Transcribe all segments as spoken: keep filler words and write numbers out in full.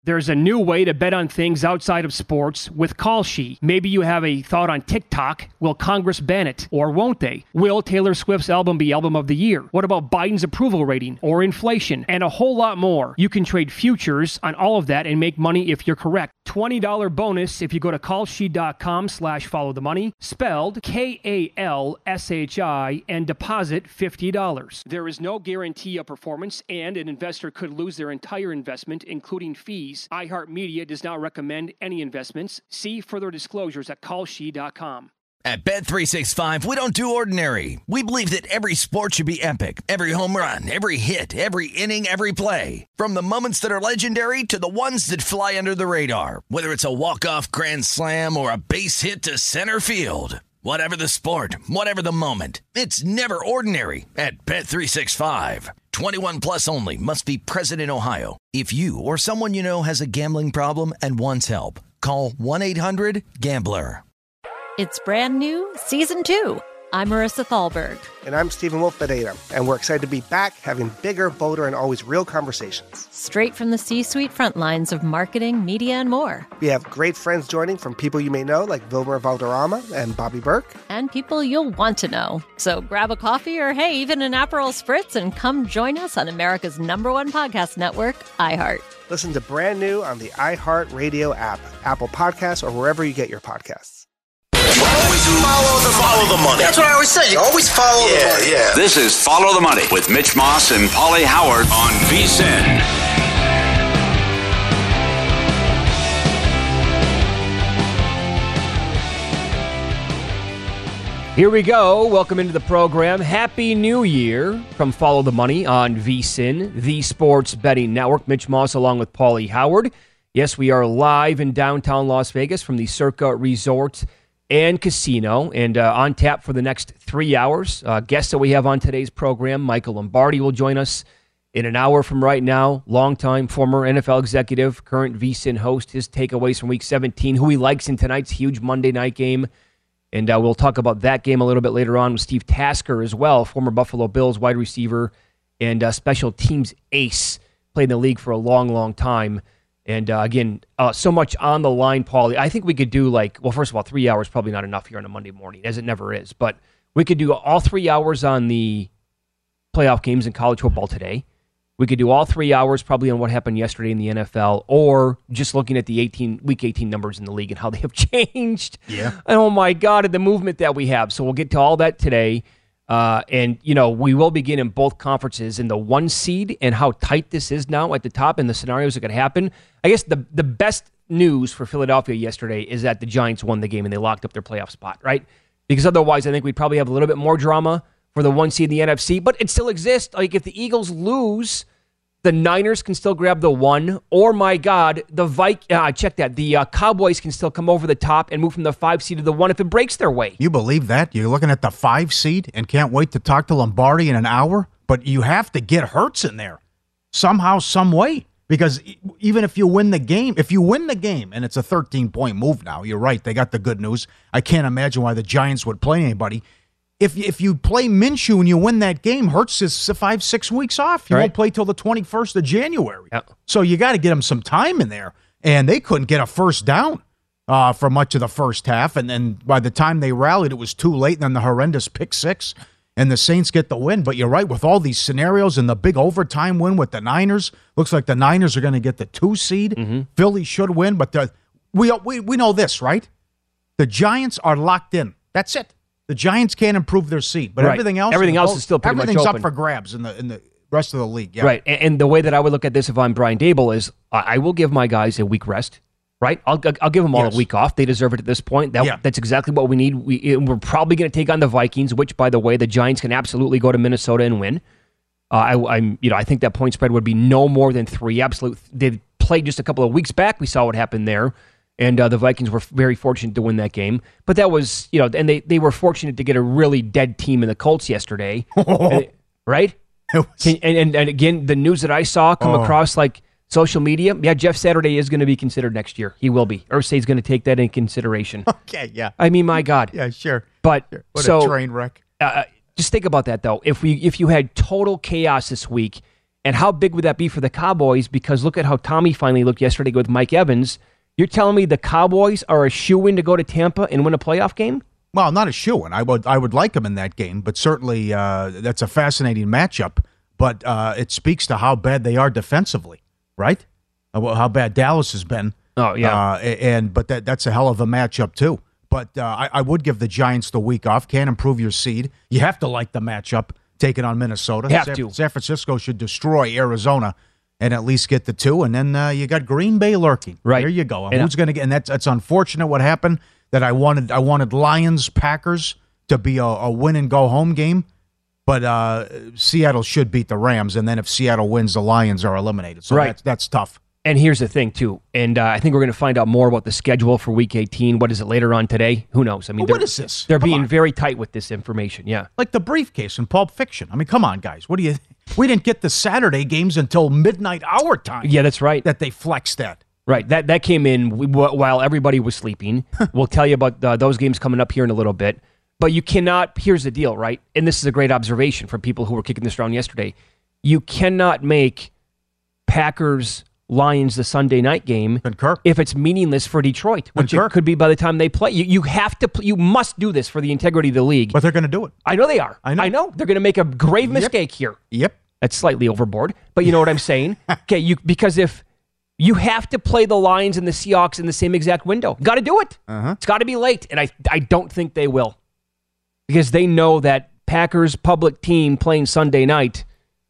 There's a new way to bet on things outside of sports with Kalshi. Maybe you have a thought on TikTok. Will Congress ban it? Or won't they? Will Taylor Swift's album be Album of the Year? What about Biden's approval rating? Or inflation? And a whole lot more. You can trade futures on all of that and make money if you're correct. twenty dollars bonus if you go to kalshi.com slash follow the money, spelled K A L S H I, and deposit fifty dollars. There is no guarantee of performance, and an investor could lose their entire investment, including fees. iHeartMedia does not recommend any investments. See further disclosures at kalshi dot com. At Bet three sixty-five, we don't do ordinary. We believe that every sport should be epic. Every home run, every hit, every inning, every play. From the moments that are legendary to the ones that fly under the radar. Whether it's a walk-off grand slam or a base hit to center field. Whatever the sport, whatever the moment, it's never ordinary at Bet three sixty-five. twenty-one plus only. Must be present in Ohio. If you or someone you know has a gambling problem and wants help, call one eight hundred gambler. It's brand new, season two. I'm Marissa Thalberg. And I'm Stephen Wolf Bedeta, and we're excited to be back having bigger, bolder, and always real conversations. Straight from the C-suite front lines of marketing, media, and more. We have great friends joining from people you may know, like Vilmer Valderrama and Bobby Burke. And people you'll want to know. So grab a coffee or, hey, even an Aperol Spritz and come join us on America's number one podcast network, iHeart. Listen to Brand New on the iHeart Radio app, Apple Podcasts, or wherever you get your podcasts. Always follow the, follow the money. That's what I always say. You always follow yeah, the money. Yeah. This is Follow the Money with Mitch Moss and Paulie Howard on V S I N. Here we go. Welcome into the program. Happy New Year from Follow the Money on V S I N, the Sports Betting Network. Mitch Moss along with Paulie Howard. Yes, we are live in downtown Las Vegas from the Circa Resort and Casino, and uh, on tap for the next three hours. Uh, guests that we have on today's program, Michael Lombardi will join us in an hour from right now. Longtime former N F L executive, current V S I N host, his takeaways from Week seventeen, who he likes in tonight's huge Monday night game. And uh, we'll talk about that game a little bit later on with Steve Tasker as well, former Buffalo Bills wide receiver and uh, special teams ace. Played in the league for a long, long time. And uh, again, uh, so much on the line, Paulie. I think we could do like, well, first of all, three hours probably not enough here on a Monday morning, as it never is. But we could do all three hours on the playoff games in college football today. We could do all three hours probably on what happened yesterday in the N F L, or just looking at the eighteen week eighteen numbers in the league and how they have changed. Yeah. And oh my God, and the movement that we have. So we'll get to all that today. Uh, and, you know, we will begin in both conferences in the one seed and how tight this is now at the top and the scenarios that could happen. I guess the the best news for Philadelphia yesterday is that the Giants won the game and they locked up their playoff spot, right? Because otherwise, I think we'd probably have a little bit more drama for the one seed in the N F C, but it still exists. Like, if the Eagles lose, the Niners can still grab the one, or, my God, the Vik- uh, check that, the uh, Cowboys can still come over the top and move from the five seed to the one if it breaks their way. You believe that? You're looking at the five seed and can't wait to talk to Lombardi in an hour? But you have to get Hurts in there somehow, some way. Because even if you win the game, if you win the game, and it's a thirteen-point move now, you're right, they got the good news. I can't imagine why the Giants would play anybody. If if you play Minshew and you win that game, Hurts is five, six weeks off. You right. won't play till the twenty-first of January. Yep. So you got to get him some time in there. And they couldn't get a first down uh, for much of the first half. And then by the time they rallied, it was too late. And then the horrendous pick six. And the Saints get the win. But you're right, with all these scenarios and the big overtime win with the Niners, looks like the Niners are going to get the two seed. Mm-hmm. Philly should win. But the, we, we we know this, right? The Giants are locked in. That's it. The Giants can't improve their seed. But right. everything else everything else is still pretty much everything's open. up for grabs in the in the rest of the league. Yeah. Right. And, and the way that I would look at this if I'm Brian Daboll is uh, I will give my guys a week rest. Right? I'll I'll give them all yes. a week off. They deserve it at this point. That, yeah. That's exactly what we need. We, we're probably going to take on the Vikings, which, by the way, the Giants can absolutely go to Minnesota and win. Uh, I, I'm, you know, I think that point spread would be no more than three. Absolute. They played just a couple of weeks back. We saw what happened there, and uh, the Vikings were very fortunate to win that game. But that was, you know, and they, they were fortunate to get a really dead team in the Colts yesterday, and, right? Was, can, and, and and again, the news that I saw come oh. across like. Social media, yeah, Jeff Saturday is going to be considered next year. He will be. Irsay's going to take that into consideration. Okay, yeah. I mean, my God. Yeah, sure. But sure. What so, a train wreck. Uh, just think about that, though. If we, if you had total chaos this week, And how big would that be for the Cowboys? Because look at how Tommy finally looked yesterday with Mike Evans. You're telling me the Cowboys are a shoo-in to go to Tampa and win a playoff game? Well, not a shoo-in. I would I would like them in that game, but certainly uh, that's a fascinating matchup. But uh, it speaks to how bad they are defensively, right? Uh, how bad Dallas has been. Oh, yeah. Uh, and But that that's a hell of a matchup, too. But uh, I, I would give the Giants the week off. Can't improve your seed. You have to like the matchup, taking on Minnesota. Have San, to. San Francisco should destroy Arizona and at least get the two. And then uh, you got Green Bay lurking. Right. There you go. And and who's going to get? And that's that's unfortunate what happened. That I wanted I wanted Lions Packers to be a, a win and go home game, but uh, Seattle should beat the Rams, and then if Seattle wins, the Lions are eliminated. So right. that's that's tough. And here's the thing too, and uh, I think we're going to find out more about the schedule for Week eighteen. What is it later on today? Who knows? I mean, Well, what is this? They're Come being on. very tight with this information. Yeah. Like the briefcase in Pulp Fiction. I mean, come on, guys. What do you? We didn't get the Saturday games until midnight our time. Yeah, that's right. That they flexed that. Right, that that came in w- w- while everybody was sleeping. We'll tell you about uh, those games coming up here in a little bit. But you cannot, here's the deal, right? And this is a great observation for people who were kicking this around yesterday. You cannot make Packers-Lions the Sunday night game Concur. if it's meaningless for Detroit, which Concur. it could be by the time they play. You, you have to, pl- you must do this for the integrity of the league. But they're going to do it. I know they are. I know. I know. They're going to make a grave mistake here. Yep. That's slightly overboard, but you know what I'm saying? Okay, you because if you have to play the Lions and the Seahawks in the same exact window, got to do it. Uh-huh. It's got to be late, and I I don't think they will, because they know that Packers public team playing Sunday night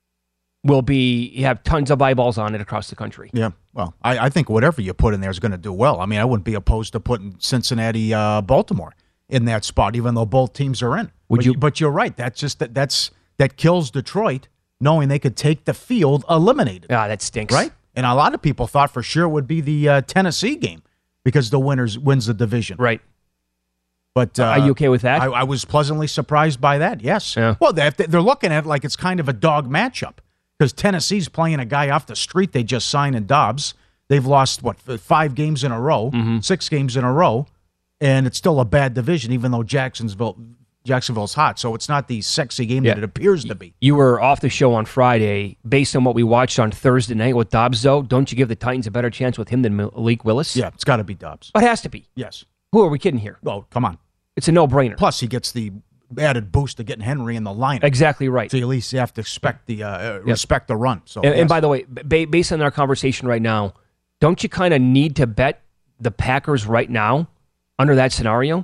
will be you have tons of eyeballs on it across the country. Yeah. Well, I, I think whatever you put in there is going to do well. I mean, I wouldn't be opposed to putting Cincinnati, uh, Baltimore in that spot, even though both teams are in. Would but, you- But you're right. That's just that. That's that kills Detroit, knowing they could take the field eliminated. Ah, that stinks. Right? And a lot of people thought for sure it would be the uh, Tennessee game because the winners wins the division. Right. But uh, Are you okay with that? I, I was pleasantly surprised by that. Yes. Yeah. Well, they, they're looking at it like it's kind of a dog matchup because Tennessee's playing a guy off the street they just signed in Dobbs. They've lost what five games in a row, Mm-hmm. six games in a row, and it's still a bad division, even though Jacksonville Jacksonville's hot. So it's not the sexy game Yeah. that it appears to be. You were off the show on Friday. Based on what we watched on Thursday night with Dobbs, though, don't you give the Titans a better chance with him than Malik Willis? Yeah, it's got to be Dobbs. It has to be. Yes. Who are we kidding here? Well, come on. It's a no-brainer. Plus, he gets the added boost of getting Henry in the lineup. Exactly right. So at least you have to expect the uh, respect the run. So, And, yes. and by the way, ba- based on our conversation right now, don't you kind of need to bet the Packers right now under that scenario?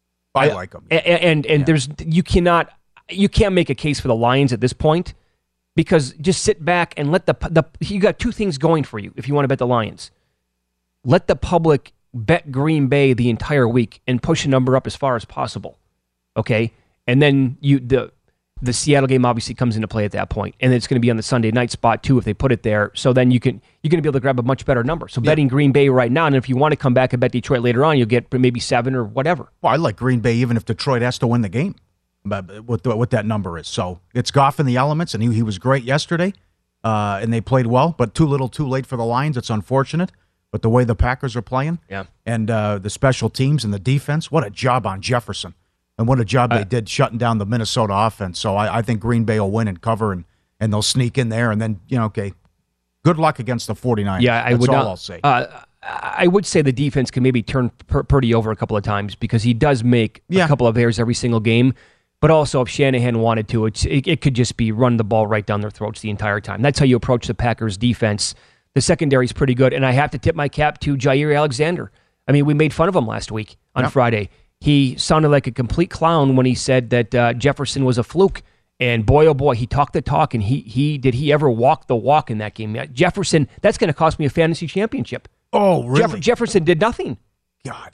I like them. And and, and there's you cannot you can't make a case for the Lions at this point because just sit back and let the the you got two things going for you if you want to bet the Lions. Let the public bet Green Bay the entire week and push the number up as far as possible. Okay? And then you the the Seattle game obviously comes into play at that point, and it's going to be on the Sunday night spot too if they put it there. So then you can you're going to be able to grab a much better number. So betting Green Bay right now, and if you want to come back and bet Detroit later on, you'll get maybe seven or whatever. Well, I like Green Bay even if Detroit has to win the game, but what the, what that number is. So it's Goff in the elements, and he, he was great yesterday, uh, and they played well, but too little, too late for the Lions. It's unfortunate, but the way the Packers are playing, Yeah. and uh, the special teams and the defense, what a job on Jefferson, and what a job they did shutting down the Minnesota offense. So I, I think Green Bay will win and cover, and and they'll sneak in there, and then you know, okay, good luck against the 49ers. Yeah, I That's would all not, I'll say. Uh, I would say the defense can maybe turn Pur- Purdy over a couple of times because he does make Yeah. a couple of errors every single game. But also, if Shanahan wanted to, it's, it, it could just be run the ball right down their throats the entire time. That's how you approach the Packers' defense. The secondary is pretty good, and I have to tip my cap to Jair Alexander. I mean, we made fun of him last week on Yeah. Friday. He sounded like a complete clown when he said that uh, Jefferson was a fluke. And boy, oh boy, he talked the talk, and he he did he ever walk the walk in that game? Jefferson, that's going to cost me a fantasy championship. oh, really? Jeff- Jefferson did nothing. God.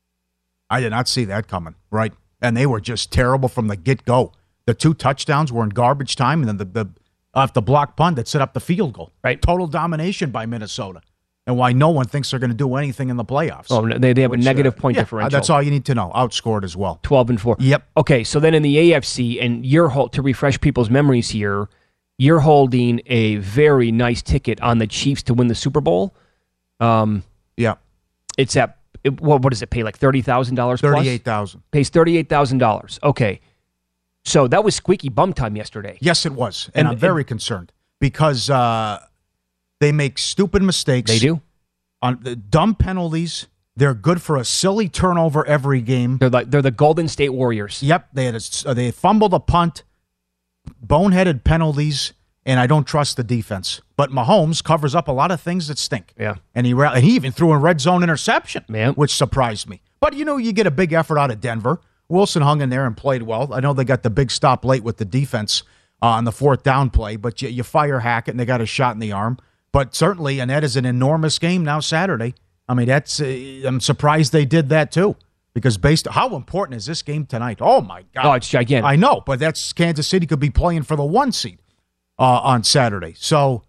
I did not see that coming, right? And they were just terrible from the get-go. The two touchdowns were in garbage time, and then the, the off the block punt that set up the field goal. Right. Total domination by Minnesota. And why no one thinks they're going to do anything in the playoffs. Oh, no, they, they have Which, a negative uh, point yeah, differential. That's all you need to know. Outscored as well. twelve and four. Yep. Okay, so then in the A F C, and you're hol- to refresh people's memories here, you're holding a very nice ticket on the Chiefs to win the Super Bowl. Um, Yeah. it's at it, what, what does it pay? Like thirty thousand dollars plus? thirty-eight thousand. Pays thirty-eight thousand dollars. Okay, so that was squeaky bum time yesterday. Yes, it was. And, And- I'm very concerned because uh, they make stupid mistakes. They do. On the dumb penalties. They're good for a silly turnover every game. They're like they're the Golden State Warriors. Yep, they had a, they fumbled a punt, boneheaded penalties, and I don't trust the defense. But Mahomes covers up a lot of things that stink. Yeah, and he and he even threw a red zone interception, man, which surprised me. But you know, you get a big effort out of Denver. Wilson hung in there and played well. I know they got the big stop late with the defense uh, on the fourth down play, but you, you fire Hackett and they got a shot in the arm. But certainly, and that is an enormous game now Saturday. I mean, that's. Uh, I'm surprised they did that too, because based on how important is this game tonight? Oh my God! Oh, it's gigantic. I know, but that's Kansas City could be playing for the one seed uh, on Saturday. So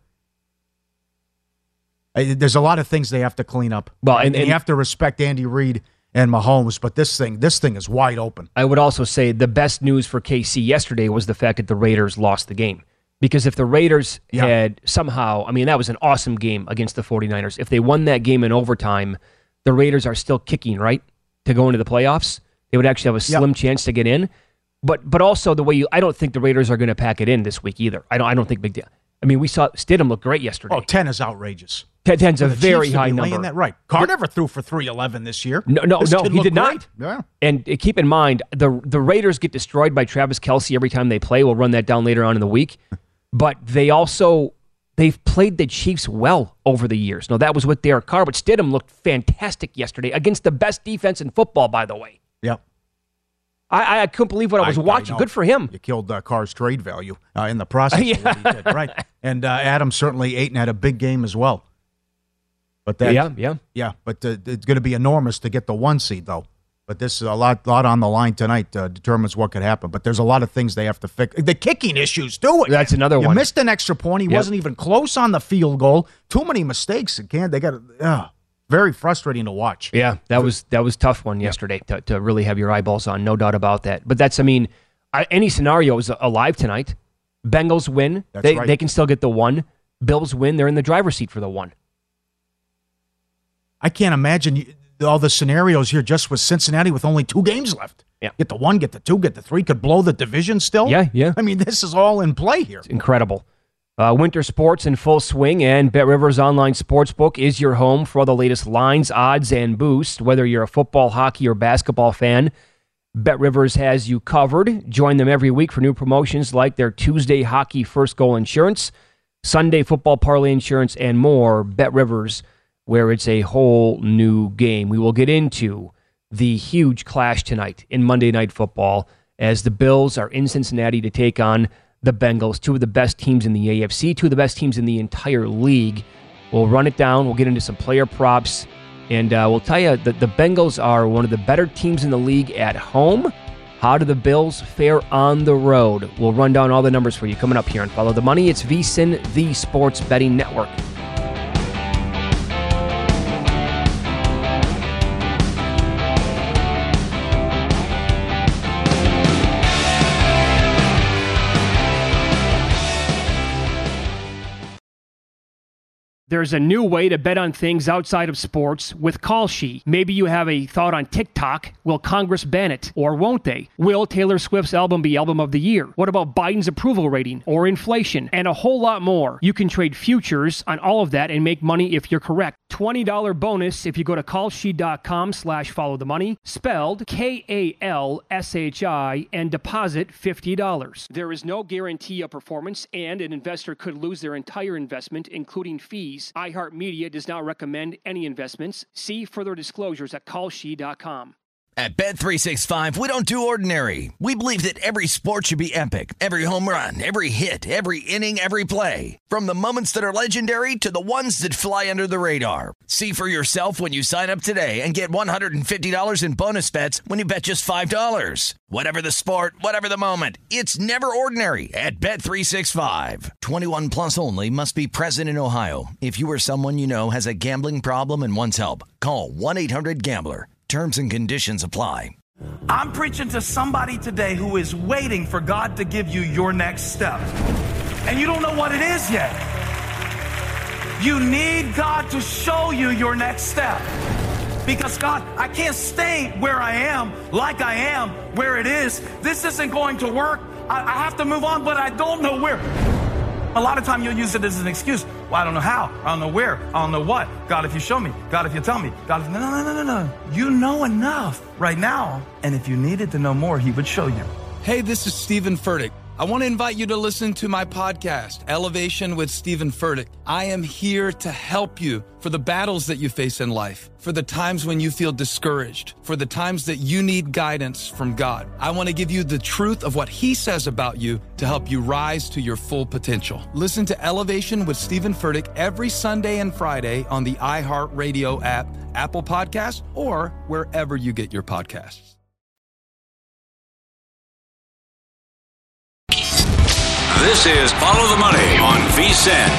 uh, there's a lot of things they have to clean up. Well, and, and, and you have to respect Andy Reid and Mahomes, but this thing, this thing is wide open. I would also say the best news for K C yesterday was the fact that the Raiders lost the game. Because if the Raiders yeah. had somehow, I mean, that was an awesome game against the 49ers. If they won that game in overtime, the Raiders are still kicking, right, to go into the playoffs. They would actually have a slim yep. chance to get in. But but also the way you, I don't think the Raiders are going to pack it in this week either. I don't I don't think big deal. I mean, we saw Stidham look great yesterday. Oh, ten is outrageous. ten, ten's a very Chiefs high be number. That right. Carr never threw for three eleven this year. No, no, this no, he did great. not. Yeah. And uh, keep in mind, the the Raiders get destroyed by Travis Kelce every time they play. We'll run that down later on in the week. But they also, they've played the Chiefs well over the years. Now, that was with Derek Carr, but Stidham looked fantastic yesterday against the best defense in football, by the way. Yep. I, I couldn't believe what I was I, watching. I Good for him. You killed uh, Carr's trade value uh, in the process. Yeah. Of what he did, right. And uh, Adams certainly ate and had a big game as well. But that, Yeah, yeah. Yeah, but uh, it's going to be enormous to get the one seed, though. But this is a lot, lot on the line tonight uh, determines what could happen. But there's a lot of things they have to fix. The kicking issues, too. That's another you one. You missed an extra point. He yep. wasn't even close on the field goal. Too many mistakes. Again, they got uh, very frustrating to watch. Yeah, that was that was tough one yesterday to, to really have your eyeballs on. No doubt about that. But that's, I mean, I, any scenario is alive tonight. Bengals win. That's they, right. they can still get the one. Bills win. They're in the driver's seat for the one. I can't imagine you, all the scenarios here just with Cincinnati with only two games left. Yeah. Get the one, get the two, get the three, could blow the division still. Yeah, yeah. I mean, this is all in play here. It's incredible. Uh, winter sports in full swing, and BetRivers Online Sportsbook is your home for all the latest lines, odds, and boosts. Whether you're a football, hockey, or basketball fan, BetRivers has you covered. Join them every week for new promotions like their Tuesday Hockey First Goal Insurance, Sunday Football Parlay Insurance, and more. BetRivers, where it's a whole new game. We will get into the huge clash tonight in Monday Night Football as the Bills are in Cincinnati to take on the Bengals, two of the best teams in the A F C, two of the best teams in the entire league. We'll run it down. We'll get into some player props, and uh, we'll tell you that the Bengals are one of the better teams in the league at home. How do the Bills fare on the road? We'll run down all the numbers for you coming up here and Follow the Money. It's VSiN, the Sports Betting Network. There's a new way to bet on things outside of sports with Kalshi. Maybe you have a thought on TikTok. Will Congress ban it? Or won't they? Will Taylor Swift's album be Album of the Year? What about Biden's approval rating? Or inflation? And a whole lot more. You can trade futures on all of that and make money if you're correct. twenty dollars bonus if you go to kalshi.com slash follow the money, spelled K A L S H I, and deposit fifty dollars. There is no guarantee of performance, and an investor could lose their entire investment, including fees. iHeartMedia does not recommend any investments. See further disclosures at kalshi dot com. At Bet three sixty-five, we don't do ordinary. We believe that every sport should be epic. Every home run, every hit, every inning, every play. From the moments that are legendary to the ones that fly under the radar. See for yourself when you sign up today and get one hundred fifty dollars in bonus bets when you bet just five dollars. Whatever the sport, whatever the moment, it's never ordinary at Bet three sixty-five. twenty-one plus only. Must be present in Ohio. If you or someone you know has a gambling problem and wants help, call one eight hundred gambler. Terms and conditions apply. I'm preaching to somebody today who is waiting for God to give you your next step. And you don't know what it is yet. You need God to show you your next step. Because God, I can't stay where I am, like I am, where it is. This isn't going to work. I, I have to move on, but I don't know where. A lot of time you'll use it as an excuse. Well, I don't know how. I don't know where. I don't know what. God, if you show me. God, if you tell me. God, if... No, no, no, no, no. You know enough right now. And if you needed to know more, he would show you. Hey, this is Stephen Furtick. I want to invite you to listen to my podcast, Elevation with Stephen Furtick. I am here to help you for the battles that you face in life, for the times when you feel discouraged, for the times that you need guidance from God. I want to give you the truth of what he says about you to help you rise to your full potential. Listen to Elevation with Stephen Furtick every Sunday and Friday on the iHeartRadio app, Apple Podcasts, or wherever you get your podcasts. This is Follow the Money on VSiN.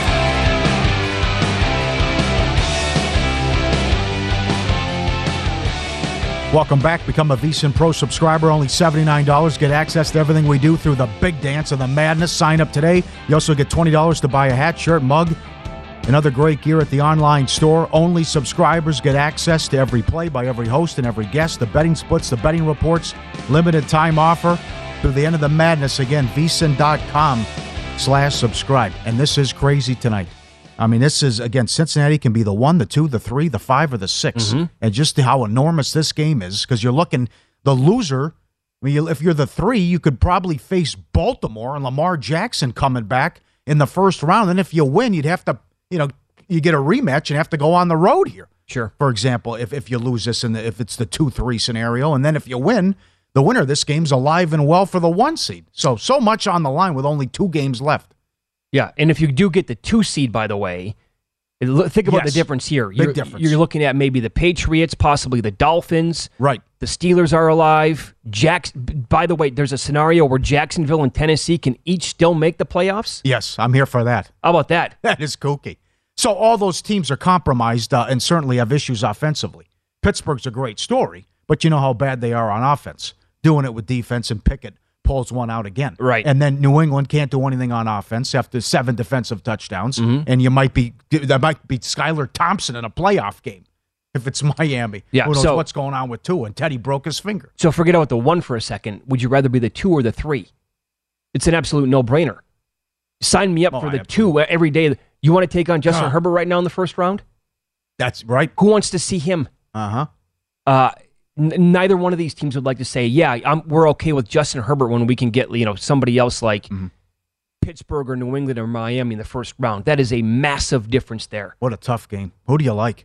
Welcome back. Become a VSiN Pro subscriber. Only seventy-nine dollars. Get access to everything we do through the big dance of the madness. Sign up today. You also get twenty dollars to buy a hat, shirt, mug, and other great gear at the online store. Only subscribers get access to every play by every host and every guest, the betting splits, the betting reports, limited time offer through the end of the madness. Again, VSiN.com slash subscribe. And this is crazy tonight. I mean, this is, again, Cincinnati can be the one, the two, the three, the five, or the six. Mm-hmm. And just how enormous this game is, because you're looking, the loser, I mean, if you're the three, you could probably face Baltimore and Lamar Jackson coming back in the first round. And if you win, you'd have to, you know, you get a rematch and have to go on the road here. Sure. For example, if, if you lose this, in the, if it's the two three scenario, and then if you win, the winner of this game's alive and well for the one seed. So, so much on the line with only two games left. Yeah, and if you do get the two seed, by the way, think about yes. the difference here. Big You're, difference. You're looking at maybe the Patriots, possibly the Dolphins. Right. The Steelers are alive. Jacks. By the way, there's a scenario where Jacksonville and Tennessee can each still make the playoffs. Yes, I'm here for that. How about that? That is kooky. So all those teams are compromised uh, and certainly have issues offensively. Pittsburgh's a great story, but you know how bad they are on offense. Doing it with defense, and Pickett pulls one out again. Right. And then New England can't do anything on offense after seven defensive touchdowns. Mm-hmm. And you might be, that might be Skylar Thompson in a playoff game if it's Miami. Yeah, Who knows so, what's going on with Tua? And Teddy broke his finger. So forget about the one for a second. Would you rather be the two or the three? It's an absolute no-brainer. Sign me up Oh, for I the absolutely. two every day. You want to take on Justin Uh, Herbert right now in the first round? That's right. Who wants to see him? Uh-huh. Uh N- neither one of these teams would like to say, yeah, I'm, we're okay with Justin Herbert when we can get, you know, somebody else like mm-hmm. Pittsburgh or New England or Miami in the first round. That is a massive difference there. What a tough game. Who do you like?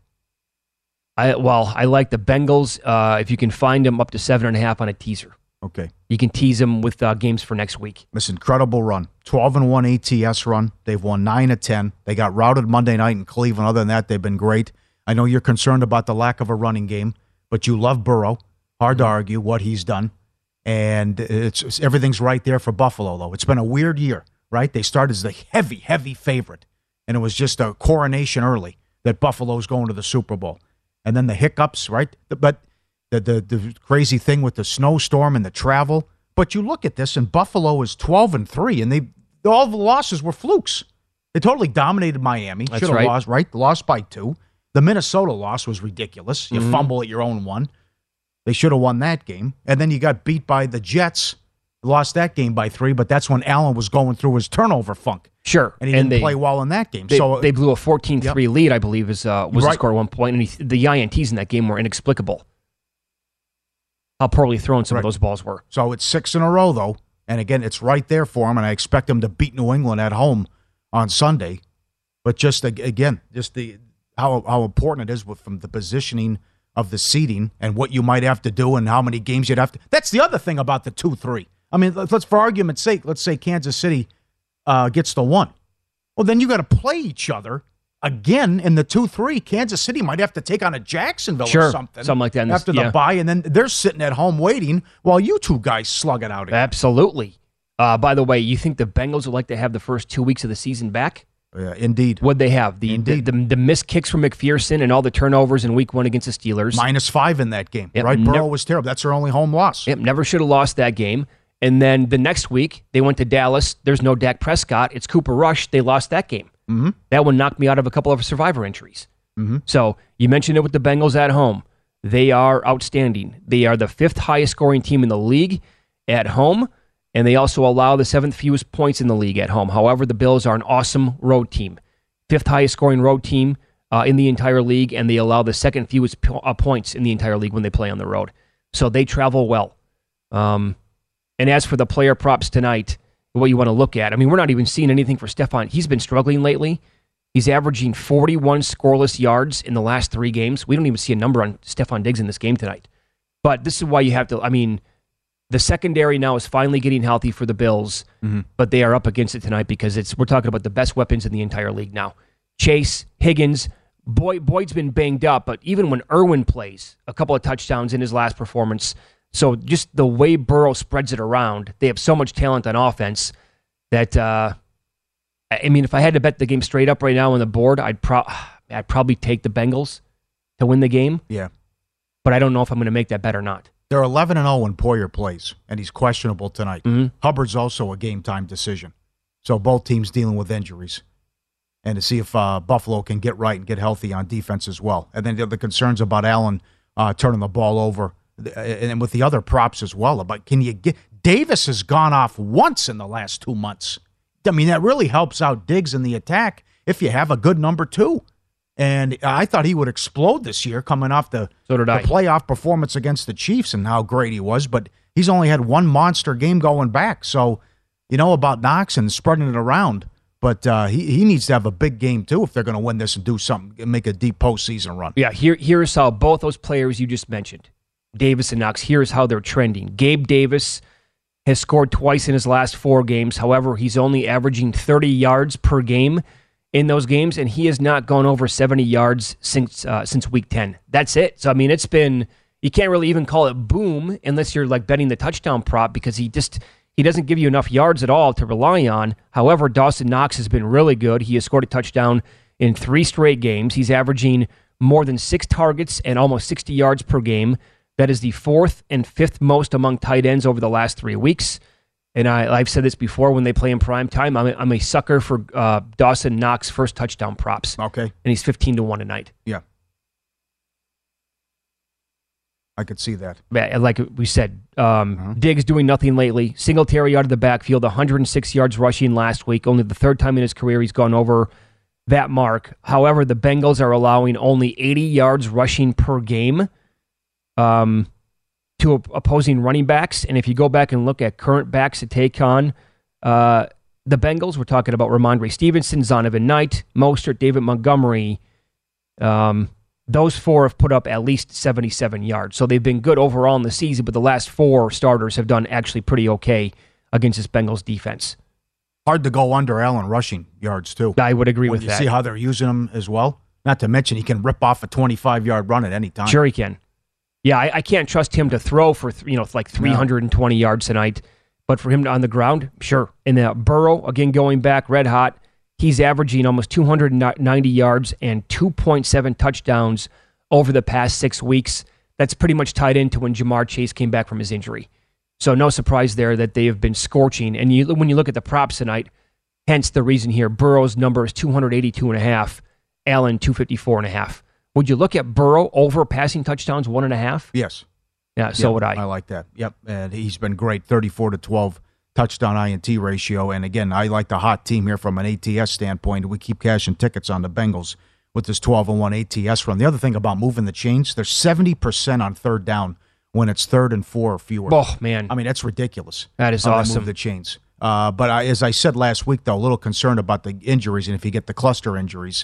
I Well, I like the Bengals. Uh, if you can find them up to seven and a half on a teaser. Okay. You can tease them with uh, games for next week. This incredible run. twelve and one A T S run. They've won nine of ten. They got routed Monday night in Cleveland. Other than that, they've been great. I know you're concerned about the lack of a running game, but you love Burrow. Hard to argue what he's done. And it's, it's everything's right there for Buffalo, though. It's been a weird year, right? They started as the heavy, heavy favorite, and it was just a coronation early that Buffalo's going to the Super Bowl. And then the hiccups, right? But the, the, the crazy thing with the snowstorm and the travel. But you look at this, and Buffalo is twelve and three, and they all the losses were flukes. They totally dominated Miami. That's Should have right. lost, right? Lost by two. The Minnesota loss was ridiculous. You mm-hmm. fumble at your own one. They should have won that game. And then you got beat by the Jets. Lost that game by three, but that's when Allen was going through his turnover funk. Sure. And he and didn't they, play well in that game. They, so they blew a fourteen three yep. lead, I believe, is, uh, was right. the score at one point. And he, the I N Ts in that game were inexplicable. How poorly thrown some right. of those balls were. So it's six in a row, though. And again, it's right there for him, and I expect him to beat New England at home on Sunday. But just, again, just the how how important it is with, from the positioning of the seeding and what you might have to do and how many games you'd have to. That's the other thing about the two three. I mean, let's, for argument's sake, let's say Kansas City uh, gets the one. Well, then you got to play each other again in the two three. Kansas City might have to take on a Jacksonville sure, or something. Something like that. After yeah. the bye, and then they're sitting at home waiting while you two guys slug it out again. Absolutely. Uh, by the way, you think the Bengals would like to have the first two weeks of the season back? Yeah, indeed. What'd they have? The, indeed. The, the, the missed kicks from McPherson and all the turnovers in week one against the Steelers. Minus five in that game. Yep, right? Burrow nev- was terrible. That's their only home loss. Yep, never should have lost that game. And then the next week, they went to Dallas. There's no Dak Prescott. It's Cooper Rush. They lost that game. Mm-hmm. That one knocked me out of a couple of survivor entries. Mm-hmm. So you mentioned it with the Bengals at home. They are outstanding. They are the fifth highest scoring team in the league at home. and they also allow the seventh fewest points in the league at home. However, the Bills are an awesome road team. Fifth highest scoring road team uh, in the entire league, and they allow the second fewest po- uh, points in the entire league when they play on the road. So they travel well. Um, and as for the player props tonight, what you want to look at, I mean, we're not even seeing anything for Stephon. He's been struggling lately. He's averaging forty-one scoreless yards in the last three games. We don't even see a number on Stephon Diggs in this game tonight. But this is why you have to, I mean, the secondary now is finally getting healthy for the Bills, mm-hmm. but they are up against it tonight because it's we're talking about the best weapons in the entire league now. Chase, Higgins, Boyd, Boyd's been banged up, but even when Irwin plays, a couple of touchdowns in his last performance. So just the way Burrow spreads it around, they have so much talent on offense that, uh, I mean, if I had to bet the game straight up right now on the board, I'd, pro- I'd probably take the Bengals to win the game. Yeah. But I don't know if I'm going to make that bet or not. They're eleven and oh when Poyer plays, and he's questionable tonight. Mm-hmm. Hubbard's also a game-time decision. So both teams dealing with injuries. And to see if uh, Buffalo can get right and get healthy on defense as well. And then the, the concerns about Allen uh, turning the ball over, and with the other props as well. About can you get Davis has gone off once in the last two months. I mean, that really helps out Diggs in the attack if you have a good number two. And I thought he would explode this year coming off the, so did the I. playoff performance against the Chiefs and how great he was. But he's only had one monster game going back. So, you know about Knox and spreading it around. But uh, he, he needs to have a big game, too, if they're going to win this and do something, and make a deep postseason run. Yeah, here here's how both those players you just mentioned, Davis and Knox, here's how they're trending. Gabe Davis has scored twice in his last four games. However, he's only averaging thirty yards per game in those games, and he has not gone over seventy yards since uh, since week ten. That's it. So, I mean, it's been, you can't really even call it boom unless you're like betting the touchdown prop because he just, he doesn't give you enough yards at all to rely on. However, Dawson Knox has been really good. He has scored a touchdown in three straight games. He's averaging more than six targets and almost sixty yards per game. That is the fourth and fifth most among tight ends over the last three weeks. And I, I've said this before when they play in prime time. I'm a, I'm a sucker for uh, Dawson Knox first touchdown props. Okay. And he's fifteen to one tonight. Yeah. I could see that. Like we said, um, uh-huh. Diggs doing nothing lately. Singletary out of the backfield, one hundred six yards rushing last week. Only the third time in his career he's gone over that mark. However, the Bengals are allowing only eighty yards rushing per game um, to opposing running backs. And if you go back and look at current backs to take on uh, the Bengals, we're talking about Ramondre Stevenson, Zonovan Knight, Mostert, David Montgomery. Um, those four have put up at least seventy-seven yards. So they've been good overall in the season, but the last four starters have done actually pretty okay against this Bengals defense. Hard to go under Allen rushing yards, too. I would agree when with you that. See how they're using him as well? Not to mention he can rip off a twenty-five-yard run at any time. Sure he can. Yeah, I, I can't trust him to throw for, you know, like three hundred twenty no. yards tonight, but for him to, on the ground, sure. And uh, Burrow, again, going back red hot, he's averaging almost two hundred ninety yards and two point seven touchdowns over the past six weeks. That's pretty much tied into when Jamar Chase came back from his injury. So no surprise there that they have been scorching. And you, when you look at the props tonight, hence the reason here, Burrow's number is two eighty-two and a half, Allen two fifty-four and a half. Would you look at Burrow over passing touchdowns one and a half? Yes. Yeah, so yep, would I. I like that. Yep, and he's been great, thirty-four to twelve touchdown I N T ratio. And again, I like the hot team here from an A T S standpoint. We keep cashing tickets on the Bengals with this twelve and one A T S run. The other thing about moving the chains, they're seventy percent on third down when it's third and four or fewer. Oh, man. I mean, that's ridiculous. That is how awesome. They move the chains. Uh, but I, as I said last week, though, a little concerned about the injuries and if you get the cluster injuries.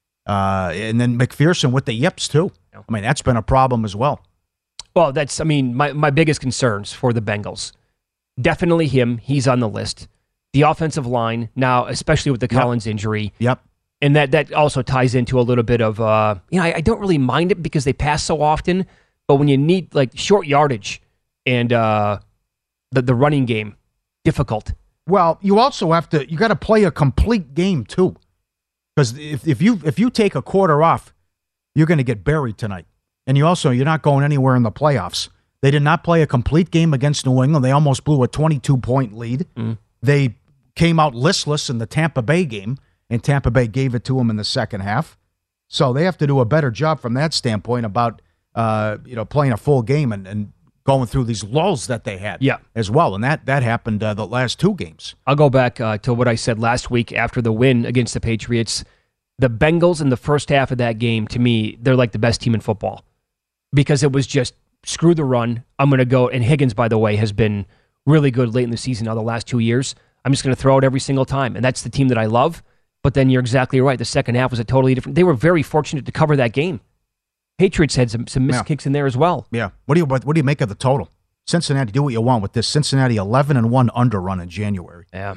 Uh, and then McPherson with the yips, too. I mean, that's been a problem as well. Well, that's, I mean, my, my biggest concerns for the Bengals. Definitely him. He's on the list. The offensive line, now, especially with the yep. Collins injury. Yep. And that, that also ties into a little bit of, uh, you know, I, I don't really mind it because they pass so often, but when you need, like, short yardage and uh, the, the running game, difficult. Well, you also have to, you got to play a complete game, too. Because if, if you if you take a quarter off, you're going to get buried tonight. And you also, you're not going anywhere in the playoffs. They did not play a complete game against New England. They almost blew a twenty-two point lead. Mm. They came out listless in the Tampa Bay game, and Tampa Bay gave it to them in the second half. So they have to do a better job from that standpoint about uh, you know playing a full game and, and going through these lulls that they had yeah. as well. And that, that happened uh, the last two games. I'll go back uh, to what I said last week after the win against the Patriots. The Bengals in the first half of that game, to me, they're like the best team in football because it was just screw the run. I'm going to go. And Higgins, by the way, has been really good late in the season now the last two years. I'm just going to throw it every single time. And that's the team that I love. But then you're exactly right. The second half was a totally different. They were very fortunate to cover that game. Patriots had some, some missed yeah. kicks in there as well. Yeah. What do you what, what do you make of the total? Cincinnati, do what you want with this. Cincinnati eleven and one under run in January. Yeah.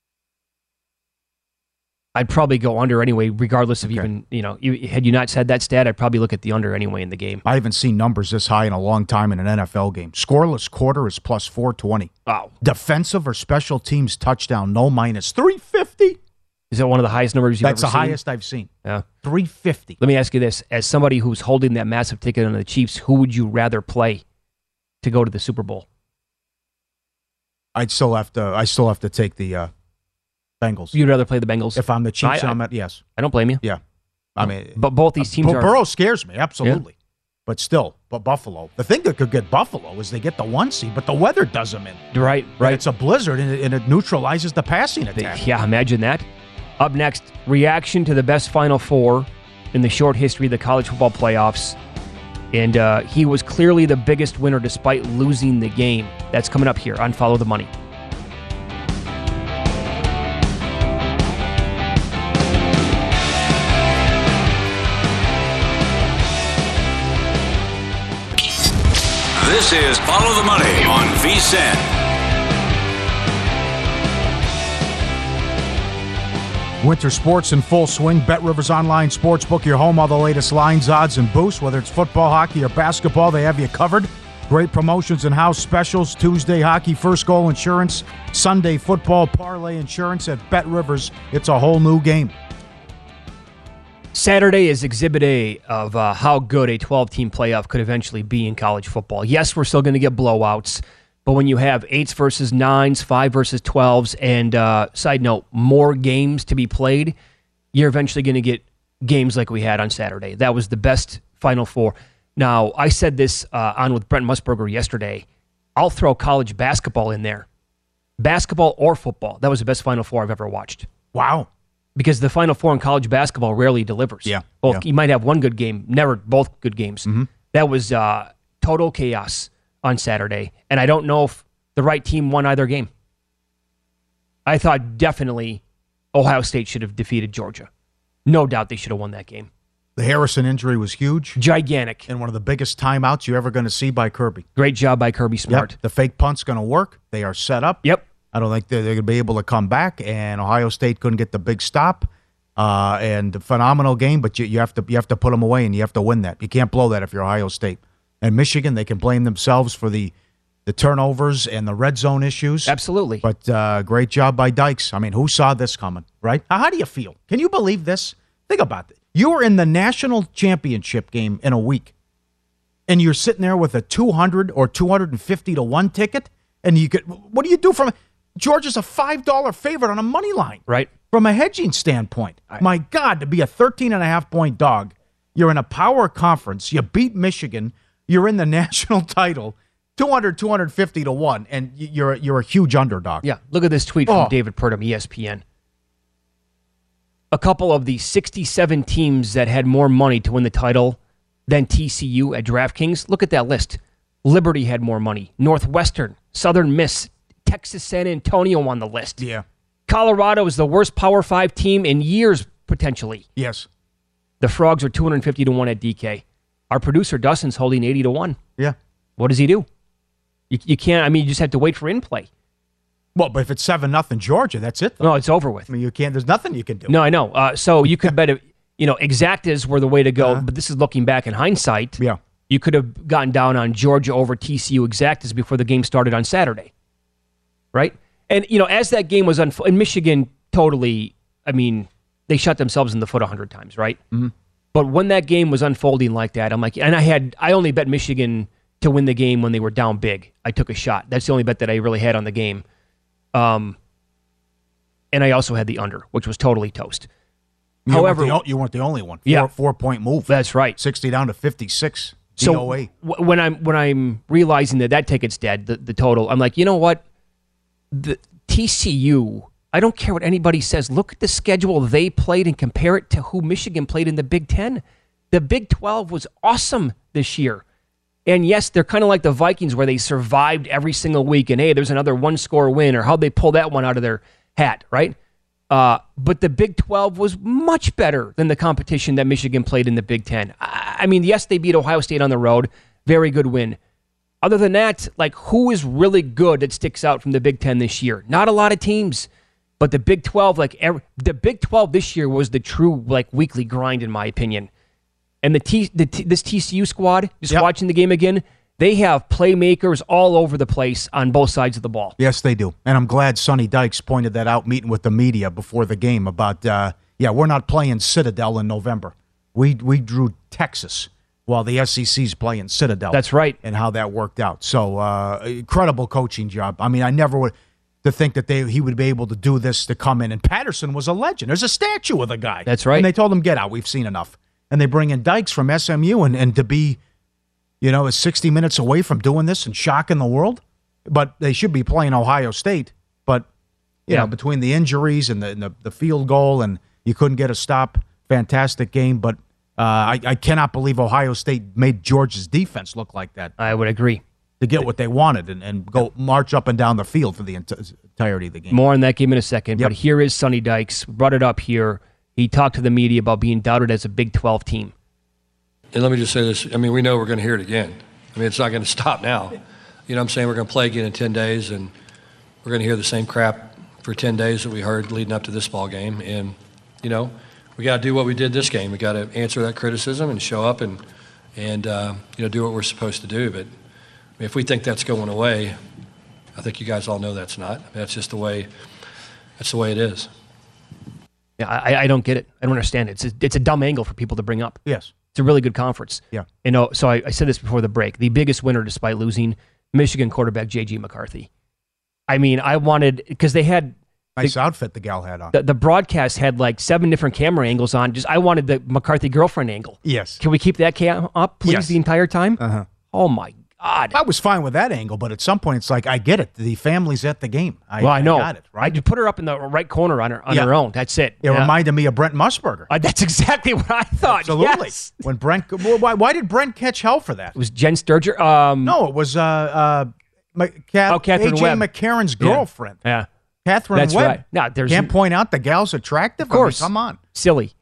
I'd probably go under anyway, regardless of okay. even, you know, you, had you not said that stat, I'd probably look at the under anyway in the game. I haven't seen numbers this high in a long time in an N F L game. Scoreless quarter is plus four twenty. Wow. Defensive or special teams touchdown, no minus three fifty. Is that one of the highest numbers you've That's ever seen? That's the seen? highest I've seen. Yeah. three fifty. Let me ask you this. As somebody who's holding that massive ticket on the Chiefs, who would you rather play to go to the Super Bowl? I'd still have to I still have to take the uh, Bengals. You'd rather play the Bengals? If I'm the Chiefs, I, I, I'm at, yes. I don't blame you. Yeah. I mean, but both these teams uh, are... Burrow scares me, absolutely. Yeah. But still, but Buffalo. The thing that could get Buffalo is they get the one seed, but the weather does them in. Right, right. And it's a blizzard, and it, and it neutralizes the passing attack. They, yeah, imagine that. Up next, reaction to the best Final Four in the short history of the college football playoffs. And uh, he was clearly the biggest winner despite losing the game. That's coming up here on Follow the Money. This is Follow the Money on V S I N. Winter sports in full swing. Bet Rivers Online Sportsbook, your home, all the latest lines, odds, and boosts. Whether it's football, hockey, or basketball, they have you covered. Great promotions and house specials. Tuesday hockey, first goal insurance. Sunday football, parlay insurance at Bet Rivers. It's a whole new game. Saturday is Exhibit A of uh, how good a twelve-team playoff could eventually be in college football. Yes, we're still going to get blowouts, but when you have eights versus nines, five versus twelves, and, uh, side note, more games to be played, you're eventually going to get games like we had on Saturday. That was the best Final Four. Now, I said this uh, on with Brent Musburger yesterday. I'll throw college basketball in there. Basketball or football. That was the best Final Four I've ever watched. Wow. Because the Final Four in college basketball rarely delivers. Yeah. Both, yeah. You might have one good game, never both good games. Mm-hmm. That was uh, total chaos on Saturday, and I don't know if the right team won either game. I thought definitely Ohio State should have defeated Georgia. No doubt they should have won that game. The Harrison injury was huge. Gigantic. And one of the biggest timeouts you're ever going to see by Kirby. Great job by Kirby Smart. Yep. The fake punt's going to work. They are set up. Yep. I don't think they're, they're going to be able to come back, and Ohio State couldn't get the big stop. Uh, and a phenomenal game, but you, you have to you have to put them away, and you have to win that. You can't blow that if you're Ohio State. And Michigan, they can blame themselves for the, the turnovers and the red zone issues. Absolutely. But uh, great job by Dykes. I mean, who saw this coming, right? How, how do you feel? Can you believe this? Think about it. You were in the national championship game in a week, and you're sitting there with a two hundred or two hundred fifty to one ticket, and you could. What do you do from Georgia's a five dollar favorite on a money line, right? From a hedging standpoint, I, my God, to be a thirteen and a half point dog, you're in a power conference, you beat Michigan, you're in the national title, two hundred, two hundred fifty to one, and you're you're a huge underdog. Yeah, look at this tweet oh. from David Purdom, E S P N. A couple of the sixty-seven teams that had more money to win the title than T C U at DraftKings, look at that list. Liberty had more money. Northwestern, Southern Miss, Texas San Antonio on the list. Yeah. Colorado is the worst Power Five team in years, potentially. Yes. The Frogs are two hundred fifty to one at D K. Our producer, Dustin's holding eighty to one. Yeah. What does he do? You, you can't, I mean, you just have to wait for in play. Well, but if it's seven nothing Georgia, that's it, though. No, it's over with. I mean, you can't, there's nothing you can do. No, I know. Uh, so you could bet, it, you know, exactas were the way to go, uh-huh. but this is looking back in hindsight. Yeah. You could have gotten down on Georgia over T C U exactas before the game started on Saturday. Right? And, you know, as that game was unfolding, Michigan totally, I mean, they shot themselves in the foot a hundred times, right? Mm-hmm. But when that game was unfolding like that, I'm like, and I had, I only bet Michigan to win the game when they were down big. I took a shot. That's the only bet that I really had on the game. Um, and I also had the under, which was totally toast. You However, weren't the, you weren't the only one. Four, yeah, four point move. That's right. sixty down to fifty-six. So D O A. w- when I'm when I'm realizing that that ticket's dead, the, the total, I'm like, you know what? The T C U, I don't care what anybody says. Look at the schedule they played and compare it to who Michigan played in the Big Ten. The Big twelve was awesome this year. And yes, they're kind of like the Vikings where they survived every single week and, hey, there's another one-score win, or how'd they pull that one out of their hat, right? Uh, but the Big twelve was much better than the competition that Michigan played in the Big Ten. I, I mean, yes, they beat Ohio State on the road. Very good win. Other than that, like, who is really good that sticks out from the Big Ten this year? Not a lot of teams. But the Big twelve, like, every, the Big twelve this year was the true, like, weekly grind, in my opinion. And the, T, the T, this T C U squad, just yep. watching the game again, they have playmakers all over the place on both sides of the ball. Yes, they do. And I'm glad Sonny Dykes pointed that out meeting with the media before the game about, uh, yeah, we're not playing Citadel in November. We we drew Texas while the S E C's playing Citadel. That's right. And how that worked out. So, uh, incredible coaching job. I mean, I never would to think that they he would be able to do this to come in. And Patterson was a legend. There's a statue of the guy. That's right. And they told him, get out. We've seen enough. And they bring in Dykes from S M U, and, and to be, you know, is sixty minutes away from doing this and shocking the world. But they should be playing Ohio State. But, you yeah. know, between the injuries and the, and the the field goal, and you couldn't get a stop, fantastic game. But uh, I, I cannot believe Ohio State made Georgia's defense look like that. I would agree. To get what they wanted and, and go march up and down the field for the ent- entirety of the game. More on that game in a second. Yep. But here is Sonny Dykes. Brought it up here. He talked to the media about being doubted as a Big twelve team. And let me just say this. I mean, we know we're going to hear it again. I mean, it's not going to stop now. You know what I'm saying? We're going to play again in ten days, and we're going to hear the same crap for ten days that we heard leading up to this ball game. And, you know, we got to do what we did this game. We got to answer that criticism and show up and, and uh, you know, do what we're supposed to do. But I mean, if we think that's going away, I think you guys all know that's not. I mean, that's just the way, that's the way it is. Yeah, I, I don't get it. I don't understand it. It's a, it's a dumb angle for people to bring up. Yes. It's a really good conference. Yeah. You know, so I, I said this before the break. The biggest winner, despite losing, Michigan quarterback J J McCarthy. I mean, I wanted, because they had... Nice the, outfit the gal had on. The, the broadcast had like seven different camera angles on. Just I wanted the McCarthy girlfriend angle. Yes. Can we keep that cam up, please, yes. the entire time? Uh-huh. Oh, my God. I was fine with that angle, but at some point it's like, I get it. The family's at the game. I, well, I know. I got it, right? I just put her up in the right corner on her on yeah. her own. That's it. It yeah. reminded me of Brent Musburger. Uh, that's exactly what I thought. Absolutely. Yes. When Brent, well, why, why did Brent catch hell for that? It was Jen Sturger. Um, no, it was uh, uh, Kath, oh, Catherine A J Webb. McCarron's girlfriend. Yeah. yeah. Catherine That's Webb. Right. No, there's Can't point out the gal's attractive? Of course. I mean, come on. Silly.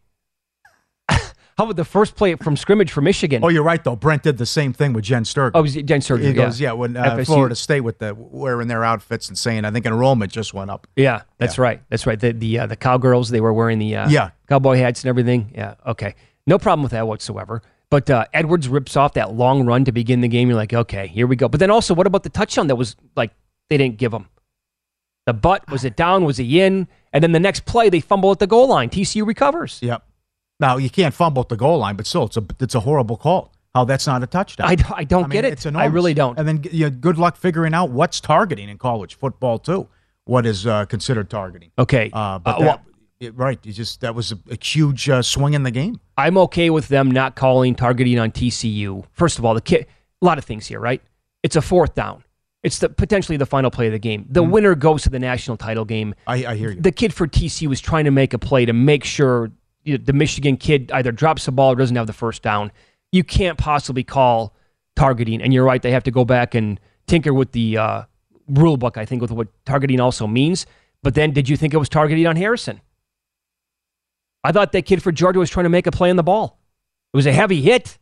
How about the first play from scrimmage for Michigan? Oh, you're right, though. Brent did the same thing with Jen Sturger. Oh, it was Jen Sturger, He yeah. goes, yeah, when uh, Florida State with the wearing their outfits and saying, I think enrollment just went up. Yeah, that's yeah. right. That's right. The the, uh, the Cowgirls, they were wearing the uh, yeah. cowboy hats and everything. Yeah, okay. No problem with that whatsoever. But uh, Edwards rips off that long run to begin the game. You're like, okay, here we go. But then also, what about the touchdown that was like they didn't give him? The butt, was it down? Was he in? And then the next play, they fumble at the goal line. T C U recovers. Yep. Now, you can't fumble at the goal line, but still, it's a it's a horrible call. How that's not a touchdown. I, I don't I mean, get it. It's enormous. I really don't. And then you know, good luck figuring out what's targeting in college football, too. What is uh, considered targeting. Okay. Uh, but uh, that, well, it, right, you just that was a, a huge uh, swing in the game. I'm okay with them not calling targeting on T C U. First of all, the kid, a lot of things here, right? It's a fourth down. It's the potentially the final play of the game. The mm. winner goes to the national title game. I, I hear you. The kid for T C U is trying to make a play to make sure you know, the Michigan kid either drops the ball or doesn't have the first down. You can't possibly call targeting. And you're right, they have to go back and tinker with the uh, rule book, I think, with what targeting also means. But then did you think it was targeting on Harrison? I thought that kid for Georgia was trying to make a play on the ball. It was a heavy hit.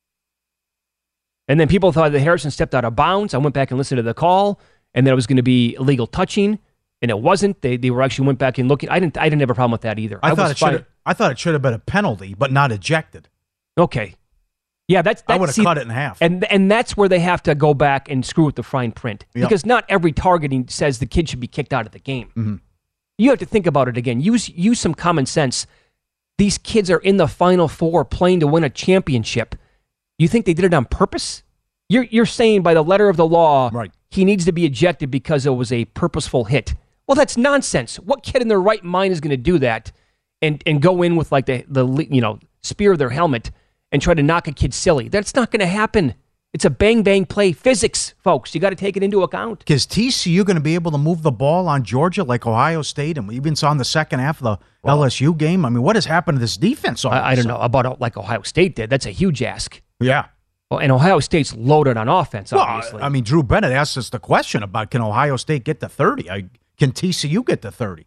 And then people thought that Harrison stepped out of bounds. I went back and listened to the call, and that it was going to be illegal touching, and it wasn't. They they were actually went back and looking. I didn't I didn't have a problem with that either. I, I thought it should I thought it should have been a penalty, but not ejected. Okay. Yeah, that's, that's I would have cut it in half. And and that's where they have to go back and screw with the fine print. Yep. Because not every targeting says the kid should be kicked out of the game. Mm-hmm. You have to think about it again. Use use some common sense. These kids are in the Final Four playing to win a championship. You think they did it on purpose? You're you're saying by the letter of the law, right. he needs to be ejected because it was a purposeful hit. Well, that's nonsense. What kid in their right mind is going to do that and, and go in with like the, the you know spear their helmet and try to knock a kid silly. That's not going to happen. It's a bang-bang play. Physics, folks. You got to take it into account. Is T C U going to be able to move the ball on Georgia like Ohio State? And we even saw in the second half of the well, L S U game. I mean, what has happened to this defense? I, I don't know about like Ohio State did. That's a huge ask. Yeah. Well, and Ohio State's loaded on offense, obviously. Well, I mean, Drew Bennett asked us the question about can Ohio State get to thirty? I, can T C U get to thirty?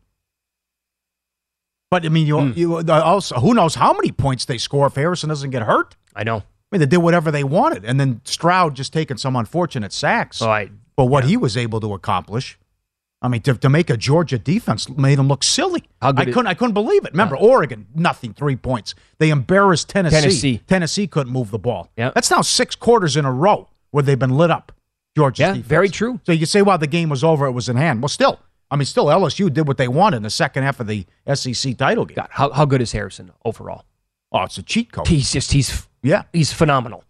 But, I mean, you, mm. you also who knows how many points they score if Harrison doesn't get hurt? I know. I mean, they did whatever they wanted. And then Stroud just taking some unfortunate sacks. Oh, I, but what yeah. he was able to accomplish, I mean, to, to make a Georgia defense made him look silly. How good I couldn't. Is, I couldn't believe it. Remember, uh, Oregon, nothing, three points. They embarrassed Tennessee. Tennessee, Tennessee couldn't move the ball. Yep. That's now six quarters in a row where they've been lit up. Georgia's yeah, defense. Very true. So you say, well, the game was over, it was in hand. Well, still, I mean, still L S U did what they wanted in the second half of the S E C title game. God, how how good is Harrison overall? Oh, it's a cheat code. He's just he's yeah, he's phenomenal.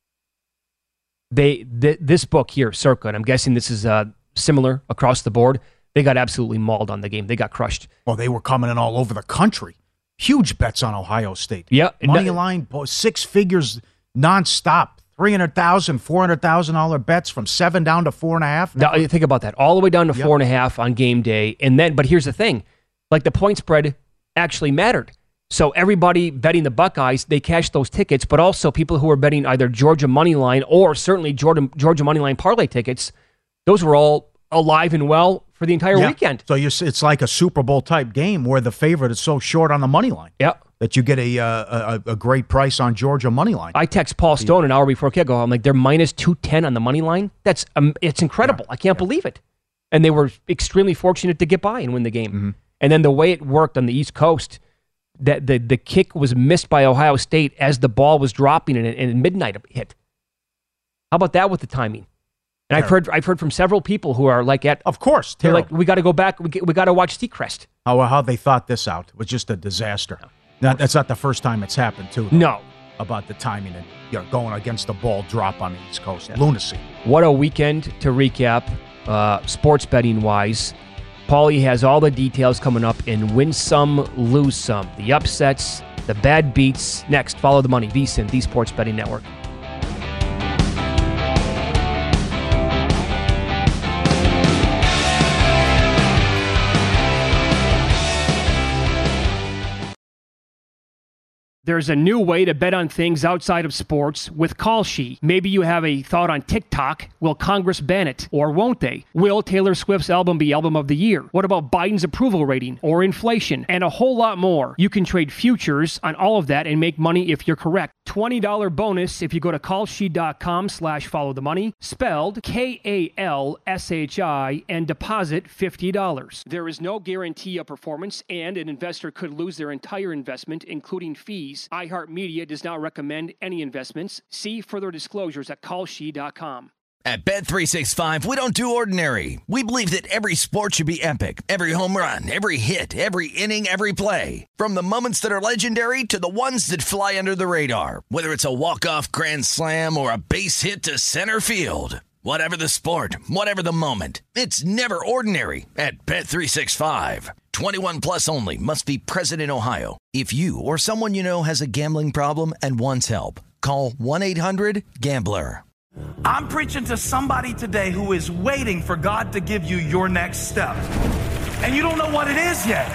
They th- this book here, Circa, and I'm guessing this is uh, similar across the board. They got absolutely mauled on the game. They got crushed. Well, they were coming in all over the country. Huge bets on Ohio State. Yeah. Money line, six figures nonstop. three hundred thousand dollars, four hundred thousand dollars bets from seven down to four and a half. Now, think about that. All the way down to yep. four and a half on game day. And then, but here's the thing. Like the point spread actually mattered. So everybody betting the Buckeyes, they cashed those tickets, but also people who were betting either Georgia money line or certainly Georgia, Georgia money line parlay tickets, those were all alive and well for the entire yeah. weekend. So you, it's like a Super Bowl type game where the favorite is so short on the money line. Yeah. That you get a, uh, a a great price on Georgia money line. I text Paul Stone an hour before kick-off. I'm like, they're minus two ten on the money line? That's um, it's incredible. Yeah. I can't yeah. believe it. And they were extremely fortunate to get by and win the game. Mm-hmm. And then the way it worked on the East Coast, that the, the kick was missed by Ohio State as the ball was dropping and, and midnight hit. How about that with the timing? And I've heard I've heard from several people who are like at of course they're like we got to go back we we got to watch Seacrest. How how they thought this out it was just a disaster. No. Not, that's not the first time it's happened too. Though, no, about the timing and you know, going against the ball drop on the East Coast, yeah. lunacy. What a weekend to recap, uh, sports betting wise. Paulie has all the details coming up in Win Some, Lose Some. The upsets, the bad beats. Next, follow the money. VSiN, the Sports Betting Network. There's a new way to bet on things outside of sports with Kalshi. Maybe you have a thought on TikTok. Will Congress ban it? Or won't they? Will Taylor Swift's album be Album of the Year? What about Biden's approval rating or inflation? And a whole lot more. You can trade futures on all of that and make money if you're correct. twenty dollars bonus if you go to kalshi.com slash follow the money, spelled K A L S H I, and deposit fifty dollars. There is no guarantee of performance, and an investor could lose their entire investment, including fees. iHeartMedia does not recommend any investments. See further disclosures at kalshi dot com. At Bet three sixty-five, we don't do ordinary. We believe that every sport should be epic. Every home run, every hit, every inning, every play. From the moments that are legendary to the ones that fly under the radar. Whether it's a walk-off grand slam or a base hit to center field. Whatever the sport, whatever the moment. It's never ordinary at Bet three sixty-five. twenty-one plus only. Must be present in Ohio. If you or someone you know has a gambling problem and wants help, call one eight hundred gambler. I'm preaching to somebody today who is waiting for God to give you your next step. And you don't know what it is yet.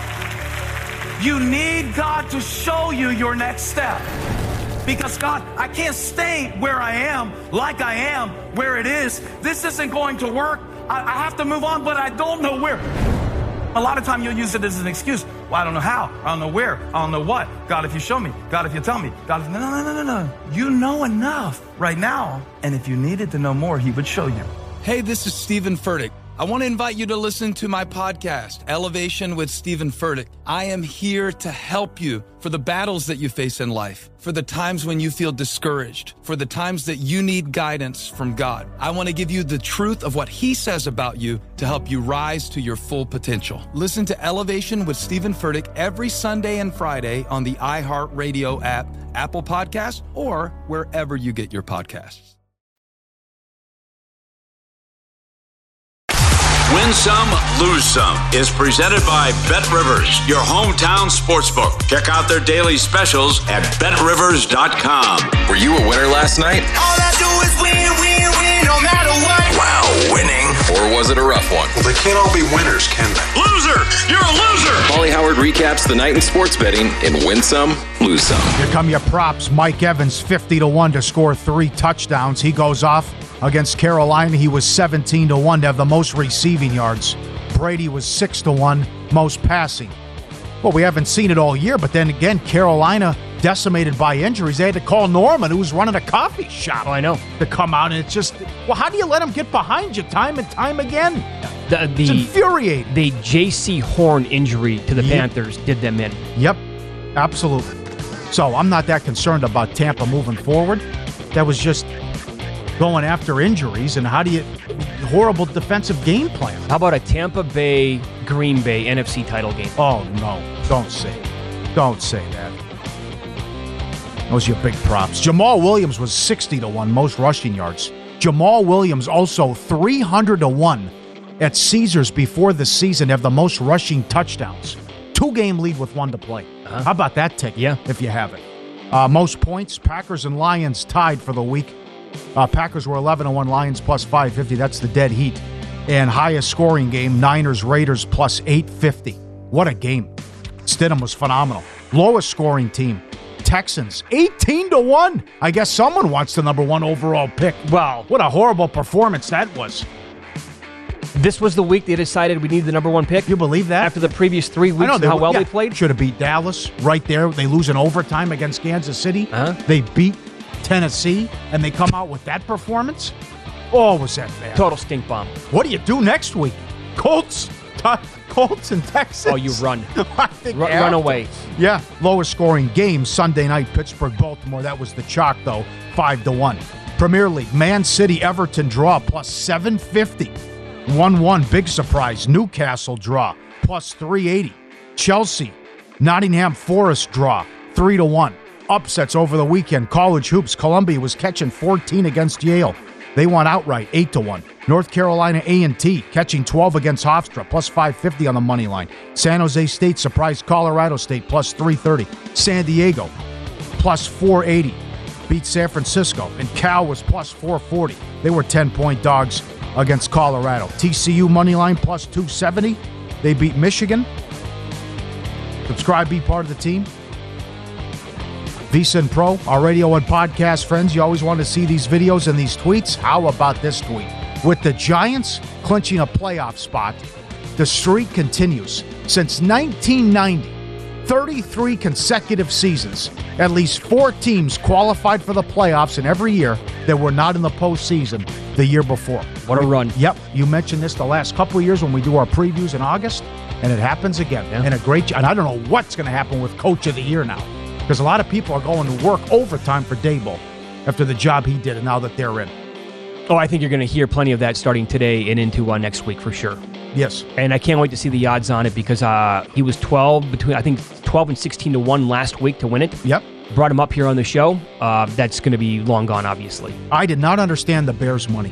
You need God to show you your next step. Because God, I can't stay where I am, like I am, where it is. This isn't going to work. I, I have to move on, but I don't know where. A lot of time you'll use it as an excuse. Well, I don't know how. I don't know where. I don't know what. God, if you show me. God, if you tell me. God, if... No, no, no, no, no. You know enough right now. And if you needed to know more, he would show you. Hey, this is Stephen Furtick. I want to invite you to listen to my podcast, Elevation with Stephen Furtick. I am here to help you for the battles that you face in life, for the times when you feel discouraged, for the times that you need guidance from God. I want to give you the truth of what he says about you to help you rise to your full potential. Listen to Elevation with Stephen Furtick every Sunday and Friday on the iHeartRadio app, Apple Podcasts, or wherever you get your podcasts. Win Win Some, Lose Some is presented by BetRivers, your hometown sportsbook. Check out their daily specials at bet rivers dot com. Were you a winner last night? All I do is win, win, win, no matter what. Wow, winning. Or was it a rough one? Well, they can't all be winners, can they? Loser! You're a loser! Paulie Howard recaps the night in sports betting in Win Some, Lose Some. Here come your props. Mike Evans, fifty to one to score three touchdowns. He goes off against Carolina. He was seventeen to one to have the most receiving yards. Brady was six to one, most passing. Well, we haven't seen it all year, but then again, Carolina decimated by injuries. They had to call Norman, who was running a coffee shop. Oh, I know. To come out, and it's just, well, how do you let him get behind you time and time again? The, the, it's infuriating. The J C Horn injury to the yep. Panthers did them in. Yep, absolutely. So I'm not that concerned about Tampa moving forward. That was just going after injuries, and how do you, horrible defensive game plan. How about a Tampa Bay, Green Bay N F C title game? Oh, no. Don't say it. Don't say that. Those are your big props. Jamal Williams was sixty to one, most rushing yards. Jamal Williams also three hundred to one at Caesars before the season to have the most rushing touchdowns. Two-game lead with one to play. Uh-huh. How about that ticket, yeah. if you have it? Uh, most points, Packers and Lions tied for the week. Uh, Packers were eleven to one, Lions plus five fifty. That's the dead heat. And highest scoring game, Niners Raiders plus eight fifty. What a game. Stidham was phenomenal. Lowest scoring team, Texans, eighteen to one. I guess someone wants the number one overall pick. Wow. What a horrible performance that was. This was the week they decided we needed the number one pick? You believe that? After the previous three weeks I know, and they, how well yeah, they played? Should have beat Dallas right there. They lose in overtime against Kansas City. Uh-huh. They beat Tennessee, and they come out with that performance? Oh, was that bad? Total stink bomb. What do you do next week? Colts, t- Colts and Texans. Oh, you run. I think run, run away. Yeah, lowest scoring game, Sunday night, Pittsburgh, Baltimore. That was the chalk, though, five to one. Premier League, Man City, Everton draw, plus seven fifty. one one, big surprise. Newcastle draw, plus three eighty. Chelsea, Nottingham Forest draw, three to one. Upsets over the weekend. College hoops. Columbia was catching fourteen against Yale. They won outright, eight to one. North Carolina A and T catching twelve against Hofstra, plus five fifty on the money line. San Jose State surprised Colorado State, plus three thirty. San Diego, plus four eighty. Beat San Francisco. And Cal was plus four forty. They were ten-point dogs against Colorado. T C U money line, plus two seventy. They beat Michigan. Subscribe, be part of the team. VSiN Pro, our radio and podcast friends. You always want to see these videos and these tweets. How about this tweet? With the Giants clinching a playoff spot, the streak continues. Since nineteen ninety, thirty-three consecutive seasons, at least four teams qualified for the playoffs in every year that were not in the postseason the year before. What a run. Yep. You mentioned this the last couple of years when we do our previews in August, and it happens again. Yeah. And a great, and I don't know what's going to happen with Coach of the Year now. Because a lot of people are going to work overtime for Daboll after the job he did and now that they're in. Oh, I think you're going to hear plenty of that starting today and into uh, next week for sure. Yes. And I can't wait to see the odds on it because uh, he was twelve, between I think twelve and sixteen to one last week to win it. Yep. Brought him up here on the show. Uh, that's going to be long gone, obviously. I did not understand the Bears' money.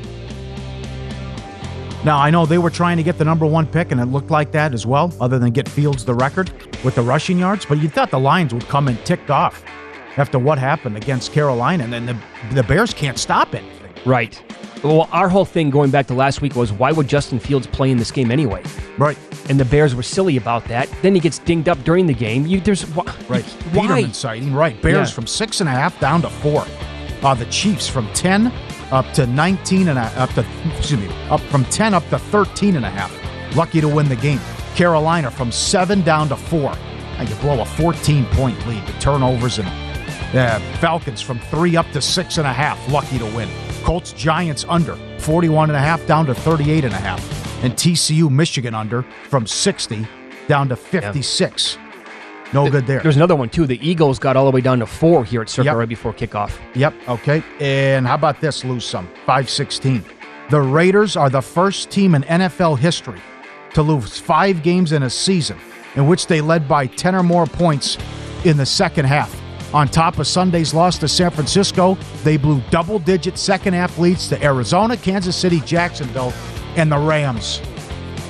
Now, I know they were trying to get the number one pick, and it looked like that as well, other than get Fields the record with the rushing yards. But you thought the Lions would come and ticked off after what happened against Carolina, and then the, the Bears can't stop anything. Right. Well, our whole thing going back to last week was, why would Justin Fields play in this game anyway? Right. And the Bears were silly about that. Then he gets dinged up during the game. You, there's wh- Right. Why? Peterman sighting. Right. Bears Yeah. from six and a half down to four. Uh, the Chiefs from ten up to nineteen and a, up to excuse me up from ten up to thirteen and a half. Lucky to win the game. Carolina from seven down to four. Now you blow a fourteen point lead. The turnovers and uh, Falcons from three up to six and a half. Lucky to win. Colts Giants under forty-one and a half down to thirty-eight and a half. And T C U Michigan under from sixty down to fifty-six. Yeah. No good there. There's another one, too. The Eagles got all the way down to four here at Circa Yep. right before kickoff. Yep, okay. And how about this, lose some? five sixteen. The Raiders are the first team in N F L history to lose five games in a season in which they led by ten or more points in the second half. On top of Sunday's loss to San Francisco, they blew double-digit second-half leads to Arizona, Kansas City, Jacksonville, and the Rams.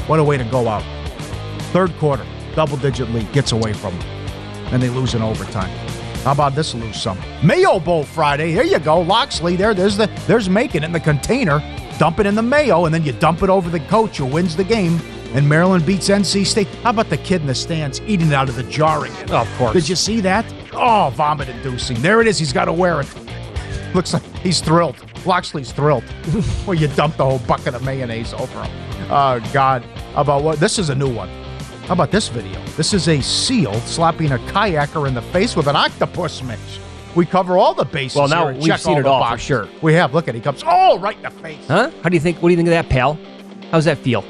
What a way to go out. Third quarter, double-digit lead, gets away from them. And they lose in overtime. How about this lose some? Mayo Bowl Friday. Here you go. Loxley there. There's the there's making it in the container. Dump it in the mayo, and then you dump it over the coach who wins the game. And Maryland beats N C State. How about the kid in the stands eating it out of the jar again? Oh, of course. Did you see that? Oh, vomit-inducing. There it is. He's got to wear it. Looks like he's thrilled. Loxley's thrilled. Well, you dump the whole bucket of mayonnaise over him. Oh, God. How about what? This is a new one. How about this video? This is a seal slapping a kayaker in the face with an octopus, Mitch. We cover all the bases. Well, now here and we've check seen all it the all boxes. for sure. We have. Look at it. He comes, oh, right in the face. Huh? How do you think? What do you think of that, pal? How's that feel?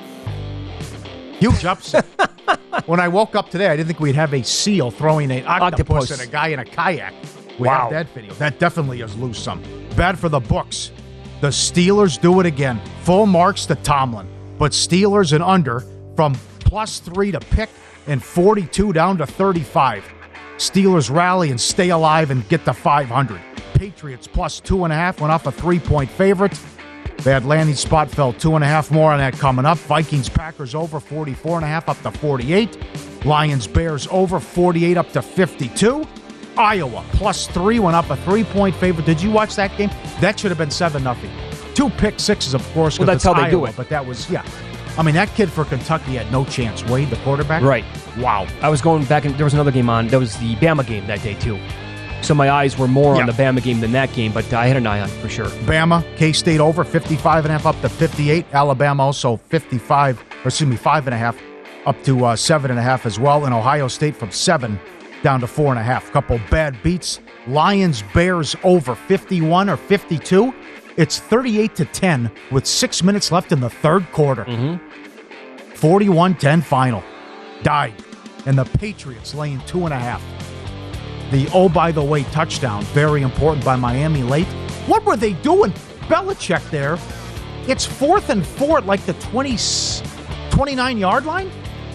Huge upset. When I woke up today, I didn't think we'd have a seal throwing an octopus, Octopus. at a guy in a kayak. We Wow. have that video. That definitely is lose some. Bad for the books. The Steelers do it again. Full marks to Tomlin. But Steelers and under from plus three to pick and forty-two down to thirty-five. Steelers rally and stay alive and get to five hundred. Patriots plus two and a half, went off a three-point favorite. Bad landing spot, fell two and a half, more on that coming up. Vikings, Packers over forty-four and a half, up to forty-eight. Lions, Bears over forty-eight, up to fifty-two. Iowa, plus three, went up a three-point favorite. Did you watch that game? That should have been seven nothing. Two pick sixes, of course, Well, because that's how they Iowa, do it. But that was, yeah. I mean, that kid for Kentucky had no chance. Wade, the quarterback? Right. Wow. I was going back, and there was another game on. That was the Bama game that day, too. So my eyes were more Yeah. on the Bama game than that game, but I had an eye on it for sure. Bama, K-State over fifty-five and a half, up to fifty-eight. Alabama also fifty-five, or excuse me, five and a half, up to uh, seven and a half as well. And Ohio State from seven down to four and a half. Couple bad beats. Lions, Bears over fifty-one or fifty-two. It's thirty-eight to ten with six minutes left in the third quarter. Mm-hmm. forty-one ten final. Died. And the Patriots laying two and a half. The oh, by the way, touchdown, very important by Miami late. What were they doing? Belichick there. It's fourth and four at like the twenty, twenty-nine-yard line.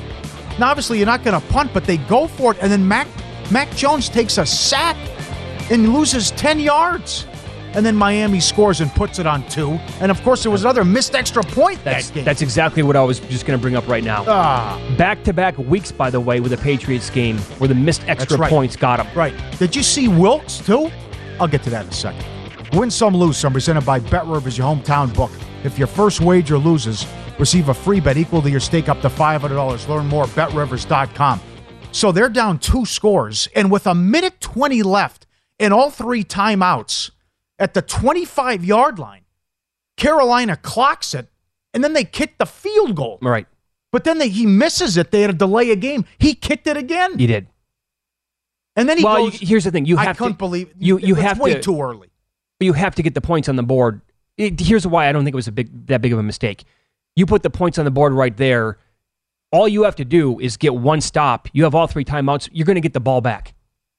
Now, obviously, you're not going to punt, but they go for it, and then Mac, Mac Jones takes a sack and loses ten yards. And then Miami scores and puts it on two. And, of course, there was another missed extra point That's, that game. that's exactly what I was just going to bring up right now. Ah. Back-to-back weeks, by the way, with the Patriots game where the missed extra That's right. points got them. Right. Did you see Wilkes, too? I'll get to that in a second. Win Some, Lose Some, presented by BetRivers, your hometown book. If your first wager loses, receive a free bet equal to your stake up to five hundred dollars. Learn more at bet rivers dot com. So they're down two scores, and with a minute twenty left and all three timeouts at the twenty-five-yard line, Carolina clocks it, and then they kick the field goal. Right. But then they, he misses it. They had to delay a game. He kicked it again. He did. And then he well, goes, you, here's the thing. You I have couldn't to, believe you. You it's have way to, too early. You have to get the points on the board. It, here's why I don't think it was a big that big of a mistake. You put the points on the board right there. All you have to do is get one stop. You have all three timeouts. You're going to get the ball back.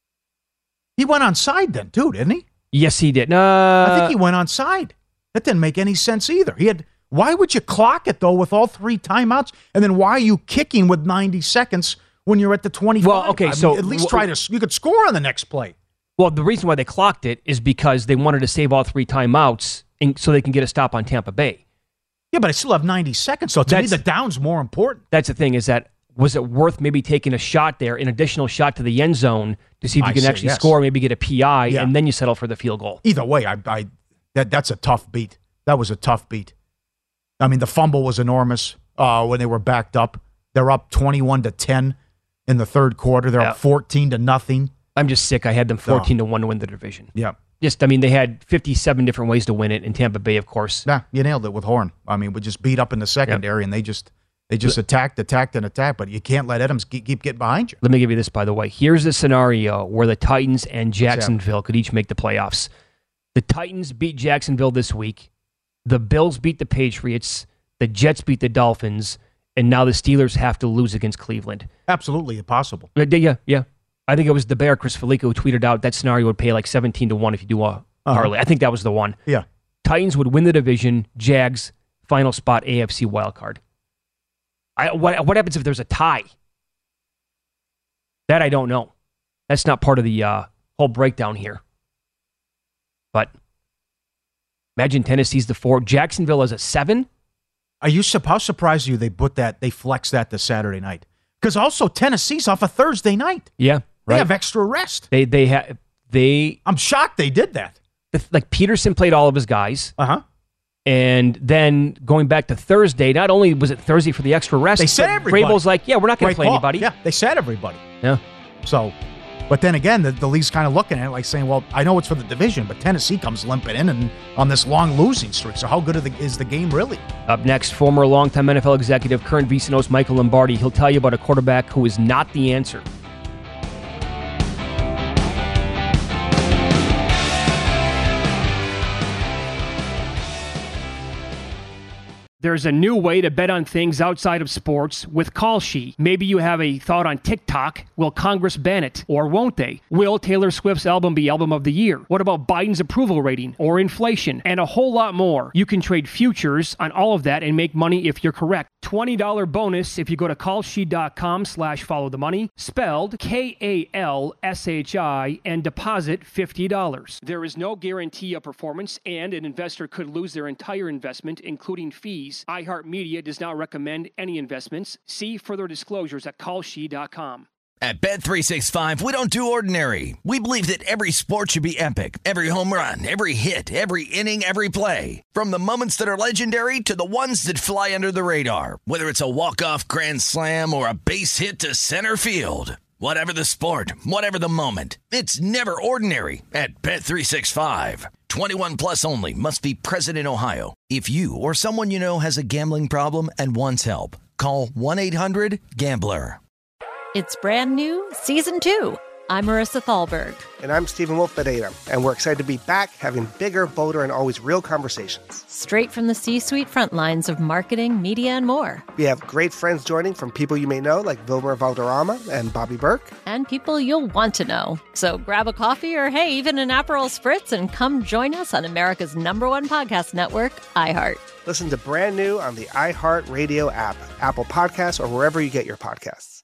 He went onside then, too, didn't he? Yes, he did. Uh, I think he went onside. That didn't make any sense either. He had. Why would you clock it, though, with all three timeouts? And then why are you kicking with ninety seconds when you're at the twenty-five? Well, okay, I so mean, at least wh- try to. You could score on the next play. Well, the reason why they clocked it is because they wanted to save all three timeouts and, so they can get a stop on Tampa Bay. Yeah, but I still have ninety seconds, so to That's- me, the down's more important. That's the thing, is that was it worth maybe taking a shot there, an additional shot to the end zone to see if you I can say actually yes. score, maybe get a P I, Yeah. and then you settle for the field goal? Either way, I, I that that's a tough beat. That was a tough beat. I mean, the fumble was enormous uh, when they were backed up. They're up twenty-one to ten in the third quarter. They're Yeah. up fourteen to nothing. I'm just sick. I had them fourteen to one to win the division. Yeah. Just, I mean, they had fifty-seven different ways to win it in Tampa Bay, of course. Nah, you nailed it with Horn. I mean, we just beat up in the secondary, and they just they just attacked, attacked, and attacked. But you can't let Adams keep, keep getting behind you. Let me give you this, by the way. Here's a scenario where the Titans and Jacksonville could each make the playoffs. The Titans beat Jacksonville this week. The Bills beat the Patriots. The Jets beat the Dolphins. And now the Steelers have to lose against Cleveland. Absolutely impossible. Uh, Yeah, yeah. I think it was the Bear, Chris Felica, who tweeted out that scenario would pay like seventeen to one if you do a Uh-huh. parlay. I think that was the one. Yeah. Titans would win the division. Jags, final spot, A F C wildcard. I, what, what happens if there's a tie? That I don't know. That's not part of the uh, whole breakdown here. But imagine Tennessee's the four. Jacksonville is a seven. Are you how surprised are you they put that, they flex that to Saturday night? Because also Tennessee's off a Thursday night. Yeah, They right. have extra rest. They they have they. I'm shocked they did that. Like Peterson played all of his guys. Uh huh. And then going back to Thursday, not only was it Thursday for the extra rest, They said but everybody. Vrabel's like, yeah, we're not going Right to play call. anybody. Yeah, they said everybody. Yeah. So, but then again, the, the league's kind of looking at it like saying, well, I know it's for the division, but Tennessee comes limping in and on this long losing streak. So how good are the, is the game really? Up next, former longtime N F L executive, current V C N host Michael Lombardi. He'll tell you about a quarterback who is not the answer. There's a new way to bet on things outside of sports with Kalshi. Maybe you have a thought on TikTok. Will Congress ban it? Or won't they? Will Taylor Swift's album be Album of the Year? What about Biden's approval rating? Or inflation? And a whole lot more. You can trade futures on all of that and make money if you're correct. twenty dollars bonus if you go to kalshi.com slash follow the money, spelled K A L S H I, and deposit fifty dollars. There is no guarantee of performance, and an investor could lose their entire investment, including fees. iHeartMedia does not recommend any investments. See further disclosures at kalshi dot com. At Bet three sixty-five, we don't do ordinary. We believe that every sport should be epic. Every home run, every hit, every inning, every play. From the moments that are legendary to the ones that fly under the radar. Whether it's a walk-off grand slam or a base hit to center field. Whatever the sport, whatever the moment, it's never ordinary at Bet three sixty-five. twenty-one plus only. Must be present in Ohio. If you or someone you know has a gambling problem and wants help, call one eight hundred gambler. It's brand new, season two. I'm Marissa Thalberg. And I'm Stephen Wolf Bedeta, and we're excited to be back having bigger, bolder, and always real conversations. Straight from the C-suite front lines of marketing, media, and more. We have great friends joining from people you may know, like Vilmer Valderrama and Bobby Burke. And people you'll want to know. So grab a coffee or, hey, even an Aperol Spritz and come join us on America's number one podcast network, iHeart. Listen to Brand New on the iHeart Radio app, Apple Podcasts, or wherever you get your podcasts.